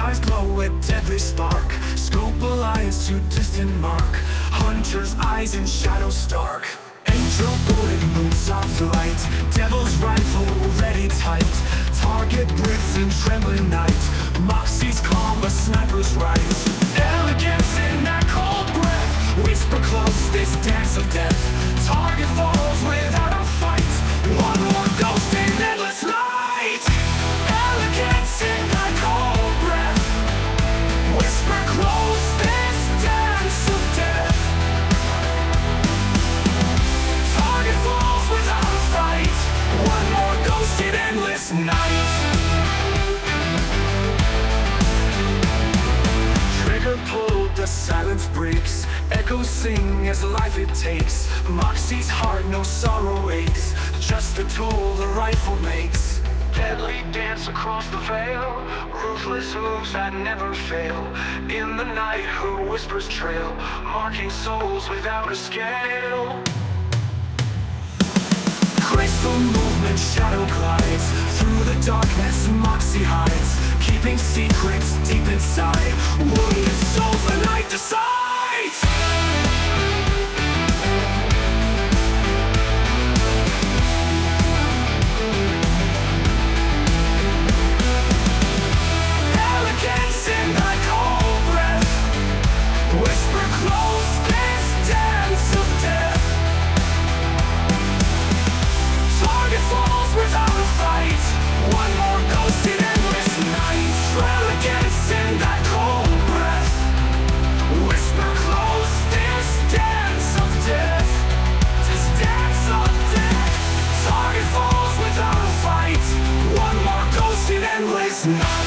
eyes glow with deadly spark. Scope alliance to distant mark. Hunter's eyes in shadow stark. Angel bullet moves off the light. Devil's rifle ready tight. Target grips in trembling night. Moxie's calm, a sniper's right. Elegance in that cold breath. Whisper close, this dance of death. Target falls without a fight. One more ghost in endless night. Elegance in that cold breath. Whisper close, this dance of death. Target falls without a fight. One more ghost in endless night. Trigger pulled, the silence breaks. Echoes sing as life it takes. Moxie's heart, no sorrow aches. Just the tool the rifle makes. Deadly dance across the veil. Ruthless moves that never fail. In the night her whispers trail, marking souls without a scale. Graceful movement, shadow glides. Through the darkness Moxie hides, keeping secrets deep inside. Wounded souls the night decides. Elegance in thy cold breath. Whisper close, this dance of death. Target falls without a fight. One more ghost in endless night. Elegance in that cold breath. Whisper close, this dance of death. This dance of death. Target falls without a fight. One more ghost in endless night.